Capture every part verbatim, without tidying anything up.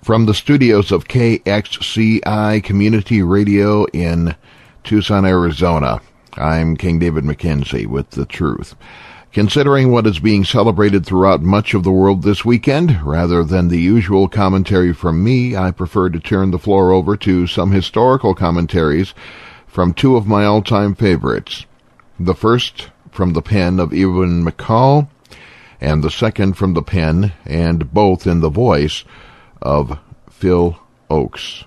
From the studios of K X C I Community Radio in Tucson, Arizona, I'm King David McKenzie with The Truth. Considering what is being celebrated throughout much of the world this weekend, rather than the usual commentary from me, I prefer to turn the floor over to some historical commentaries from two of my all-time favorites. The first from the pen of Ewan McCall, and the second from the pen, and both in the voice, of Phil Oakes.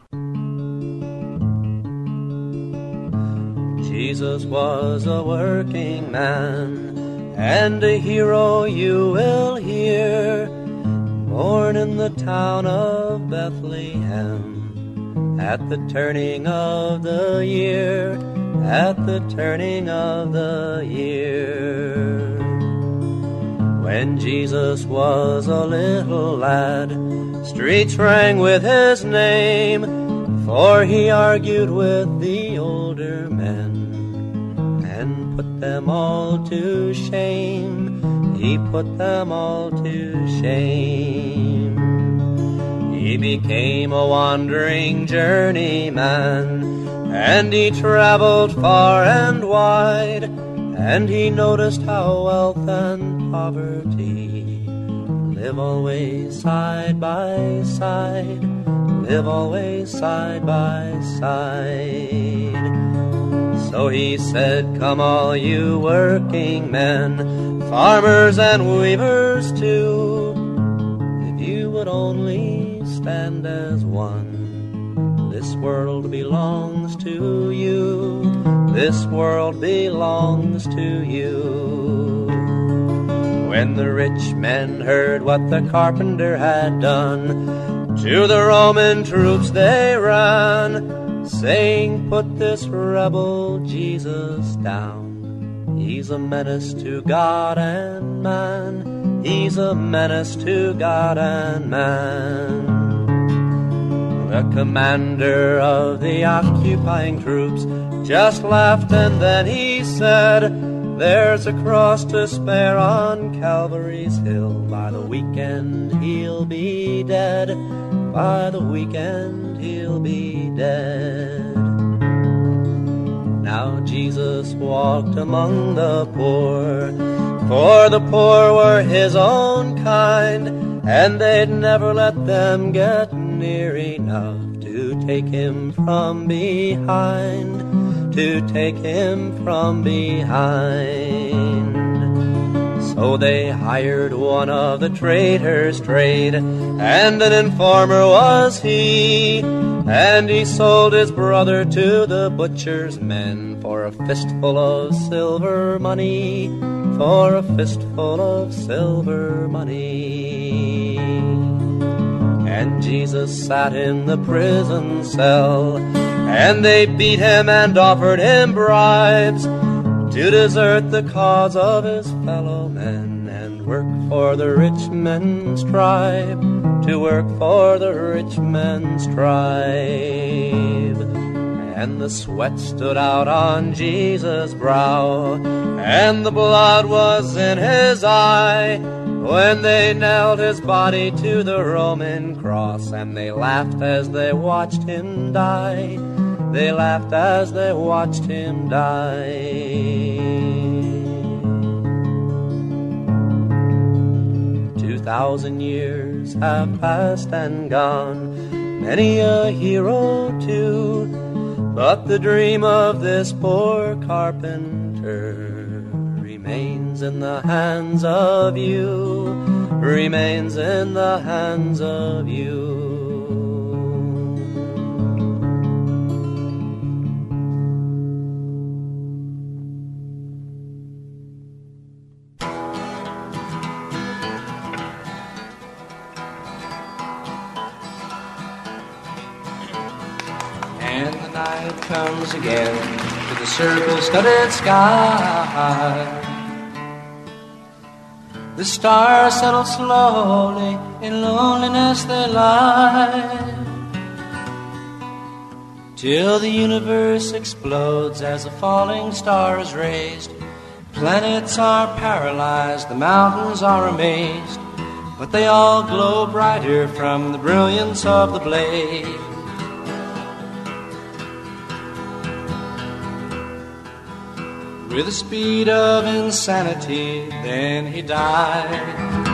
Jesus was a working man, and a hero you will hear, born in the town of Bethlehem, at the turning of the year, at the turning of the year. When Jesus was a little lad, streets rang with his name, for he argued with the older men, and put them all to shame, he put them all to shame. He became a wandering journeyman, and he traveled far and wide, and he noticed how wealth and poverty live always side by side, live always side by side. So he said, come all you working men, farmers and weavers too, if you would only stand as one, this world belongs to you, this world belongs to you. When the rich men heard what the carpenter had done, to the Roman troops they ran, saying, put this rebel Jesus down. He's a menace to God and man, he's a menace to God and man. The commander of the occupying troops just laughed, and then he said, there's a cross to spare on Calvary's hill. By the weekend he'll be dead, by the weekend he'll be dead. Now Jesus walked among the poor, for the poor were his own kind, and they'd never let them get near enough to take him from behind, to take him from behind. So they hired one of the traders' trade, and an informer was he, and he sold his brother to the butcher's men for a fistful of silver money, for a fistful of silver money. And Jesus sat in the prison cell, and they beat him and offered him bribes to desert the cause of his fellow men and work for the rich men's tribe, to work for the rich men's tribe. And the sweat stood out on Jesus' brow, and the blood was in his eye, when they nailed his body to the Roman cross, and they laughed as they watched him die, they laughed as they watched him die. Two thousand years have passed and gone, many a hero too, but the dream of this poor carpenter remains in the hands of you, remains in the hands of you. And the night comes again to the circle-studded sky. The stars settle slowly, in loneliness they lie, till the universe explodes as a falling star is raised. Planets are paralyzed, the mountains are amazed. but they all glow brighter from the brilliance of the blade. With the speed of insanity, then he died.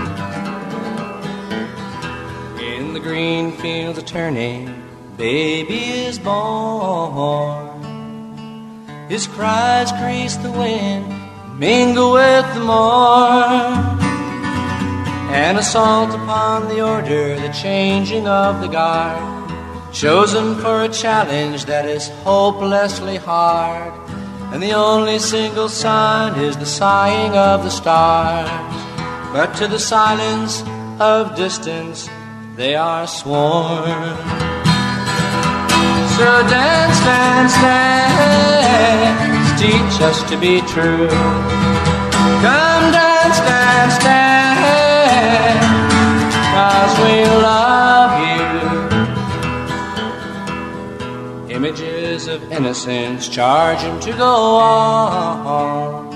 In the green fields of turning, baby is born. His cries grease the wind, mingle with the morn. An assault upon the order, the changing of the guard, chosen for a challenge that is hopelessly hard. And the only single sign is the sighing of the stars. But to the silence of distance they are sworn. So dance, dance, dance, teach us to be true. Come dance, dance, dance, 'cause we love you. Images of innocence charge him to go on.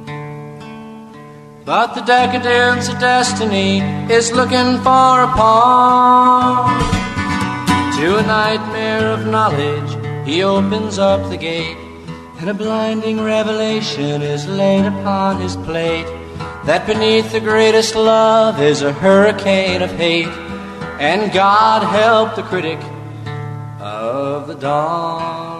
But the decadence of destiny is looking for a pawn. To a nightmare of knowledge he opens up the gate, and a blinding revelation is laid upon his plate, that beneath the greatest love is a hurricane of hate. And God help the critic of the dawn.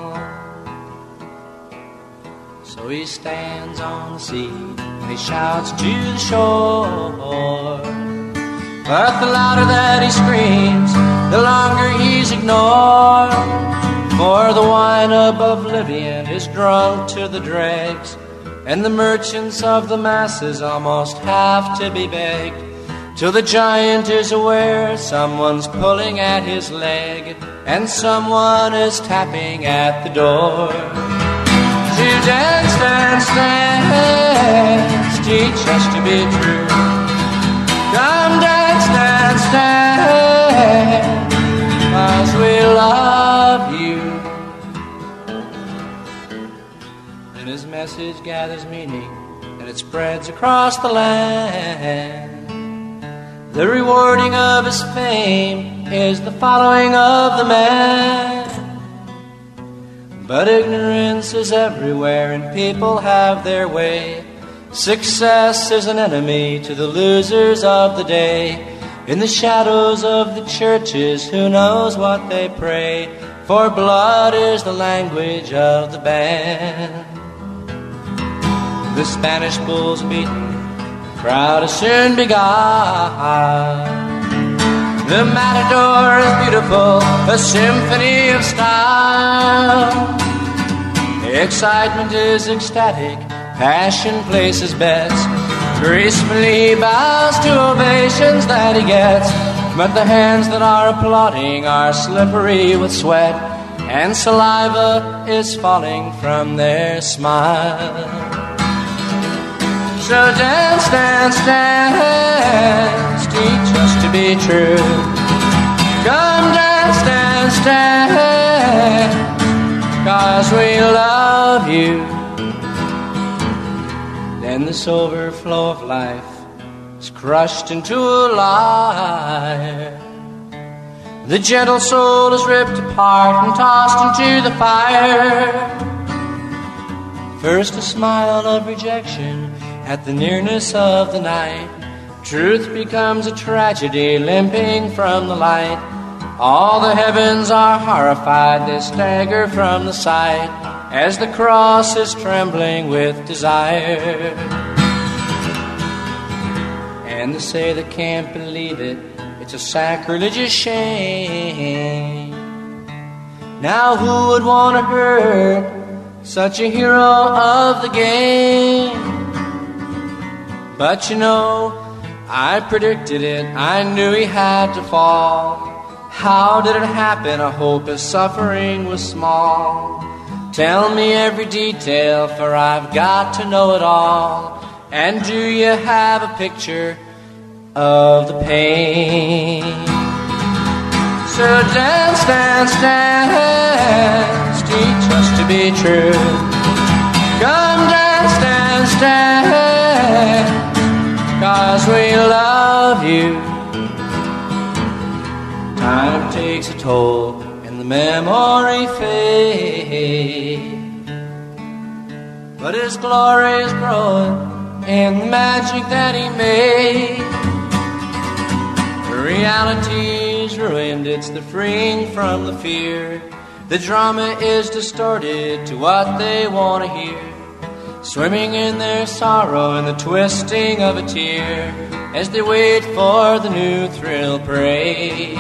So he stands on the sea and he shouts to the shore, but the louder that he screams, the longer he's ignored. For the wine of oblivion is drunk to the dregs, and the merchants of the masses almost have to be begged, till the giant is aware someone's pulling at his leg, and someone is tapping at the door. To dance, dance, dance, teach us to be true. Come dance, dance, dance, 'cause we love you. And his message gathers meaning, and it spreads across the land. The rewarding of his fame is the following of the man. But ignorance is everywhere and people have their way. Success is an enemy to the losers of the day. In the shadows of the churches, who knows what they pray, for blood is the language of the band. The Spanish bull's beaten, the crowd is soon begun. The matador is beautiful, a symphony of style. Excitement is ecstatic, passion places bets, gracefully bows to ovations that he gets. But the hands that are applauding are slippery with sweat, and saliva is falling from their smile. So dance, dance, dance, teach us to be true. Come dance, dance, dance, 'cause we love you. Then the silver flow of life is crushed into a lyre. The gentle soul is ripped apart and tossed into the fire. First a smile of rejection at the nearness of the night. Truth becomes a tragedy limping from the light. All the heavens are horrified, they stagger from the sight, as the cross is trembling with desire. And they say they can't believe it, it's a sacrilegious shame. Now who would want to hurt such a hero of the game? But you know, I predicted it, I knew he had to fall. How did it happen? I hope his suffering was small. Tell me every detail, for I've got to know it all. And do you have a picture of the pain? So dance, dance, dance, teach us to be true. Come dance, dance, dance, 'cause we love you. takes a toll and the memory fades. But his glory is growing in the magic that he made. The reality's ruined, it's the freeing from the fear. The drama is distorted to what they want to hear. Swimming in their sorrow and the twisting of a tear as they wait for the new thrill parade.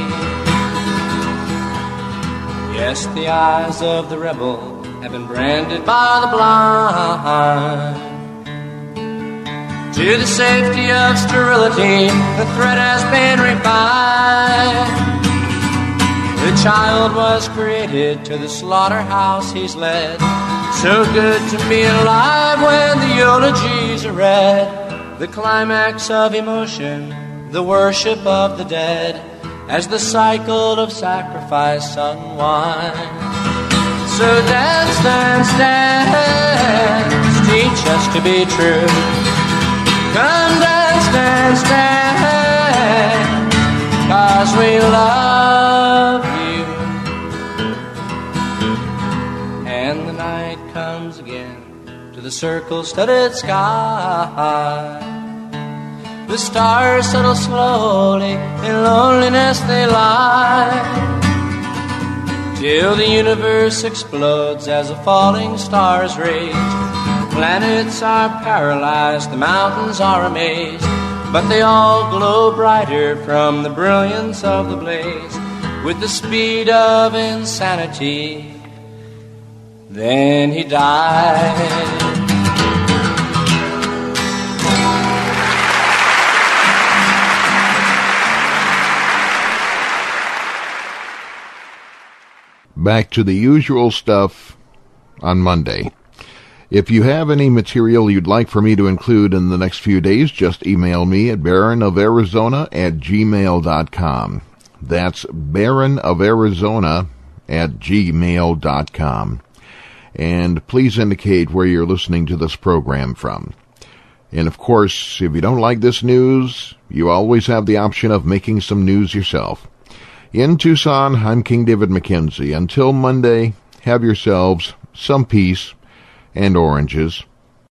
Yes, the eyes of the rebel have been branded by the blind. To the safety of sterility, the threat has been refined. The child was created, to the slaughterhouse he's led. So good to be alive when the eulogies are read. The climax of emotion, the worship of the dead, as the cycle of sacrifice unwinds. So dance, dance, dance, teach us to be true. Come dance, dance, dance, 'cause we love you. And the night comes again to the circle-studded sky. The stars settle slowly, in loneliness they lie, till the universe explodes as a falling star's rage. Planets are paralyzed, the mountains are amazed, but they all glow brighter from the brilliance of the blaze. With the speed of insanity, then he died. Back to the usual stuff on Monday. If you have any material you'd like for me to include in the next few days, just email me at baron of arizona at gmail dot com. That's baron of arizona at gmail dot com. And please indicate where you're listening to this program from. And of course, if you don't like this news, you always have the option of making some news yourself. In Tucson, I'm King David McKenzie. Until Monday, have yourselves some peace and oranges.